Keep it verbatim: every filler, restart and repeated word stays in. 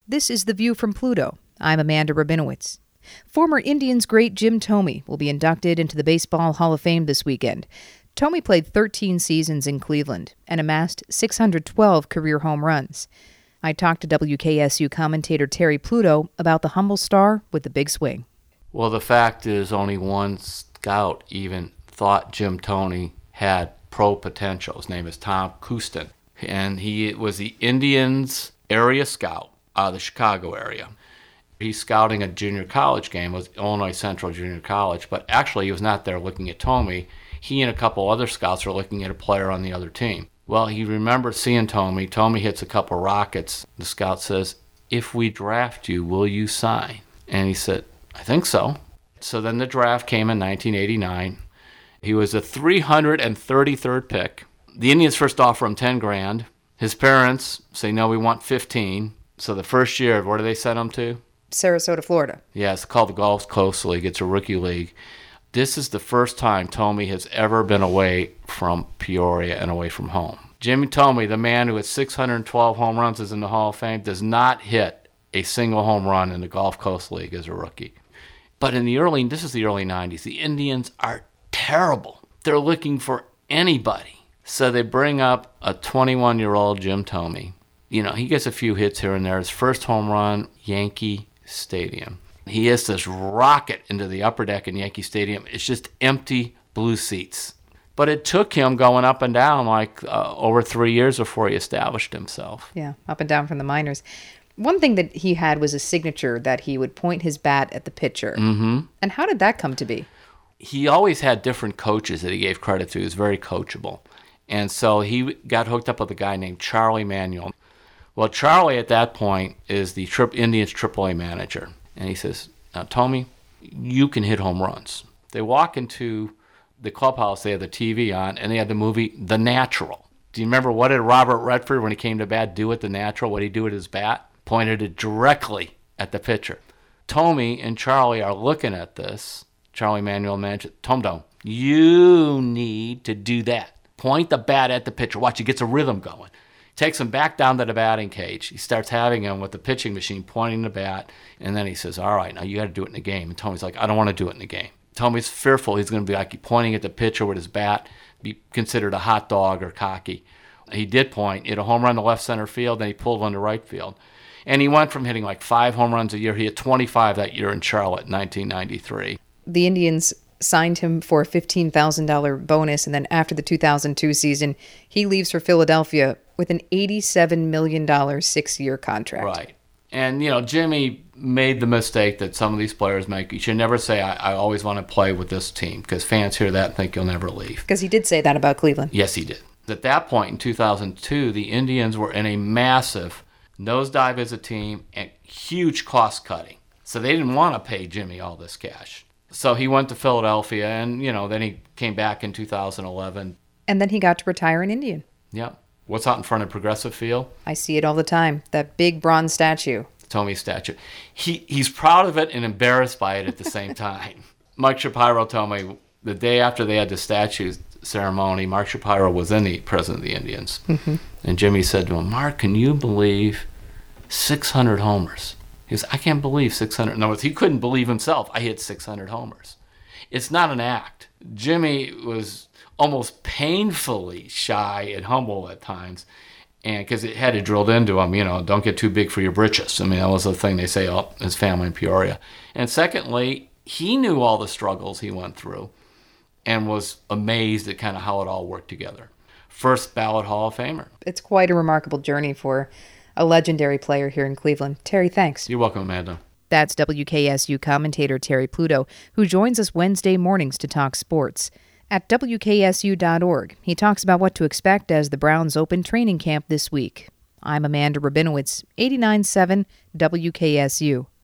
This is The View from Pluto. I'm Amanda Rabinowitz. Former Indians great Jim Thome will be inducted into the Baseball Hall of Fame this weekend. Thome played thirteen seasons in Cleveland and amassed six hundred twelve career home runs. I talked to W K S U commentator Terry Pluto about the humble star with the big swing. Well, the fact is only one scout even thought Jim Thome had pro potential. His name is Tom Kustin, and he was the Indians area scout out of the Chicago area. He's scouting a junior college game with Illinois Central Junior College, but actually he was not there looking at Thome. He and a couple other scouts were looking at a player on the other team. Well, he remembered seeing Thome. Thome hits a couple rockets. The scout says, "If we draft you, will you sign?" And he said, "I think so." So then the draft came in nineteen eighty-nine. He was the three hundred thirty-third pick. The Indians first offer him ten grand. His parents say, "No, we want fifteen." So the first year, where do they send him to? Sarasota, Florida. Yeah, it's called the Gulf Coast League. It's a rookie league. This is the first time Thome has ever been away from Peoria and away from home. Jimmy Thome, the man who had six hundred twelve home runs, is in the Hall of Fame, does not hit a single home run in the Gulf Coast League as a rookie. But in the early, this is the early nineties, the Indians are terrible. They're looking for anybody. So they bring up a twenty-one-year-old Jim Thome. You know, he gets a few hits here and there. His first home run, Yankee Stadium. He hits this rocket into the upper deck in Yankee Stadium. It's just empty blue seats. But it took him going up and down like uh, over three years before he established himself. Yeah, up and down from the minors. One thing that he had was a signature that he would point his bat at the pitcher. Mm-hmm. And how did that come to be? He always had different coaches that he gave credit to. He was very coachable. And so he got hooked up with a guy named Charlie Manuel. Well, Charlie at that point is the Tri- Indians triple A manager. And he says, "Now, Thome, you can hit home runs." They walk into the clubhouse, they had the T V on, and they had the movie The Natural. Do you remember what did Robert Redford, when he came to bat, do with The Natural? What did he do with his bat? Pointed it directly at the pitcher. Thome and Charlie are looking at this. Charlie Manuel manager, "Thome, you need to do that. Point the bat at the pitcher. Watch, he gets a rhythm going." Takes him back down to the batting cage. He starts having him with the pitching machine pointing the bat, and then he says, "All right, now you got to do it in the game." And Tommy's like, "I don't want to do it in the game." Tommy's fearful he's going to be like pointing at the pitcher with his bat, be considered a hot dog or cocky. He did point. He hit a home run to left center field, then he pulled one to right field. And he went from hitting like five home runs a year. He hit twenty-five that year in Charlotte in nineteen ninety-three. The Indians signed him for a fifteen thousand dollars bonus, and then after the two thousand two season, he leaves for Philadelphia with an eighty-seven million dollars six-year contract. Right. And, you know, Jimmy made the mistake that some of these players make. You should never say, I, I always want to play with this team, because fans hear that and think you'll never leave. Because he did say that about Cleveland. Yes, he did. At that point in two thousand two, the Indians were in a massive nosedive as a team and huge cost cutting. So they didn't want to pay Jimmy all this cash. So he went to Philadelphia, and, you know, then he came back in two thousand eleven. And then he got to retire an Indian. Yep. What's out in front of Progressive Field? I see it all the time. That big bronze statue. Thome statue. He He's proud of it and embarrassed by it at the same time. Mike Shapiro told me the day after they had the statue ceremony, Mark Shapiro was in the president of the Indians. Mm-hmm. And Jimmy said to him, "Mark, can you believe six hundred homers?" He goes, "I can't believe six hundred." In other words, he couldn't believe himself. I hit six hundred homers. It's not an act. Jimmy was almost painfully shy and humble at times, and because it had it drilled into him, you know, don't get too big for your britches. I mean, that was the thing they say about his family in Peoria. And secondly, he knew all the struggles he went through and was amazed at kind of how it all worked together. First ballot Hall of Famer. It's quite a remarkable journey for a legendary player here in Cleveland. Terry, thanks. You're welcome, Amanda. That's W K S U commentator Terry Pluto, who joins us Wednesday mornings to talk sports. At W K S U dot org, he talks about what to expect as the Browns open training camp this week. I'm Amanda Rabinowitz, eighty-nine point seven W K S U.